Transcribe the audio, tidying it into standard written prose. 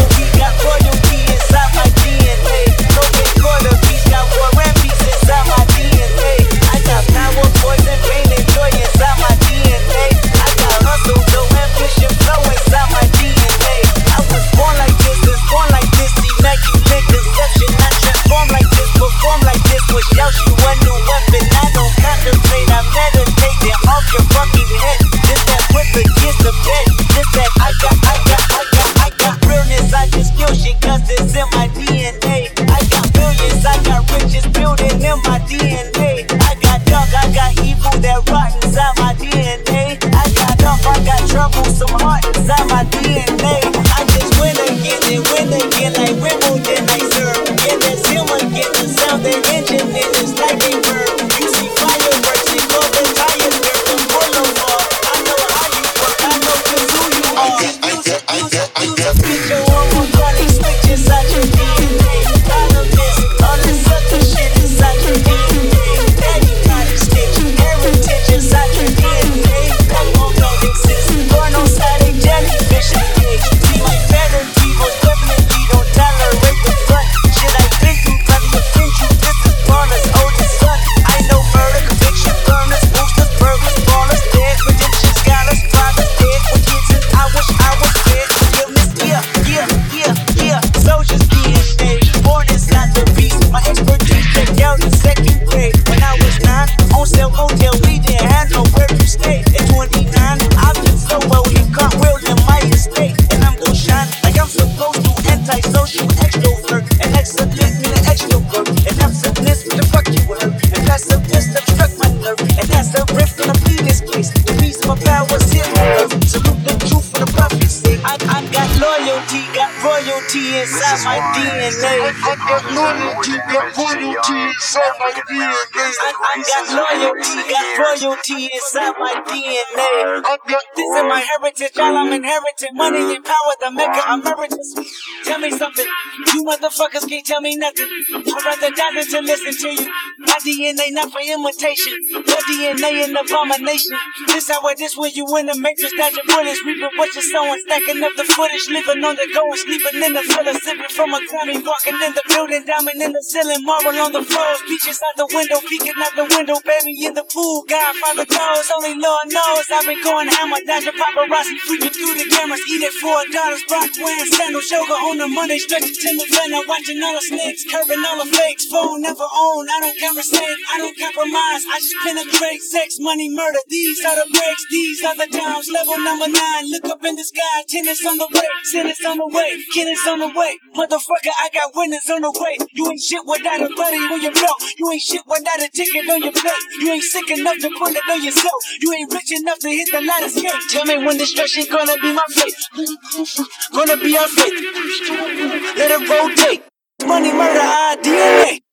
loyalty, got royalty inside my DNA. Broken quarter piece, got war and peace inside my DNA. I got power, poison, pain, and joy inside my DNA. I got hustle, dough, ambition, flow inside my DNA. I was born like this, immaculate conception. I transform like this, perform like this, push out you a new weapon. I don't contemplate, I meditate, then off your fucking head. This that with against the bed. This that I got realness, I just feel shit cause it's in my DNA. I got billions, I got riches building in my DNA. I got dark, I got evil that rot inside my DNA. I got off, I got trouble, some heart inside my DNA. I just win again and win again like Wimbledon I serve. Yeah, that's him again, the sound, the engine in his like a bird. You see fireworks, you know the tires, girl, the boulevard. I know how you work, I know just who you are. Get your own body switch inside your DNA. All this other shit inside your DNA. Daddy got it stitch, heritage inside your DNA. That won't don't exist, born on side of jellyfish and fish. See my better people definitely don't tolerate the front. Shit I've been through, got the pinch you. This is Barner's oldest son. I know murder, conviction, burners, boosters, burglars, ballers, dead. Redemption's got us, fathers dead. With kids and I wish I was dead. Forgiveness, yeah. Soldiers DNA, born inside the beast. My expertise checked out in second grade. When I was 9, on sale motel, we didn't have nowhere to stay. At 29, I've been so well, he cartwheeled in my estate. And I'm gon' shine like I'm supposed to. Antisocial extrovert, and excellent meaning extrovert. And absentness, what the fuck you were. And passiveness that struck my nerve. And that's a rift in a penis case. The piece of my powers here on earth. Salute the truth for the prophet's sake. I got loyalty, got royalty inside my DNA. I got loyalty, got royalty inside my DNA. I got loyalty, got royalty inside my DNA. This is my heritage, all I'm inheriting. Money and power, the mecca emeritus. Tell me something, you motherfuckers can't tell me nothing. I'd rather die than to listen to you. My DNA not for imitation, your DNA an abomination. This how it is when you in the matrix, dodging bullets, reaping what you're sowing, stacking up the footage, living on the go and sleeping in the villa, sipping from a Grammy, walking in the building, diamond in the ceiling, marble on the floors, beaches out the window, peeking out the window, baby in the pool, Godfather goes, only Lord knows I've been going hammer, dodging paparazzi, freaking through the cameras, eating $4, Brock wearing sandals, yoga on the Monday, stretching to the venom, watching all the snakes, curving all the fakes, phone never own, I don't conversate, I don't compromise, I just penetrate, sex, money, murder, these are the breaks, these are the times, level number 9, look up in the sky, tennis on the way, sentence on the way, killings on the way, motherfucker, I got winners on the way, you ain't shit without a buddy on your belt, you ain't shit without a ticket on your plate, you ain't sick enough to put it on yourself, you ain't rich enough to hit the ladder scale, tell me when destruction gonna be my fate, gonna be our fate, let it rotate, money, murder, our DNA.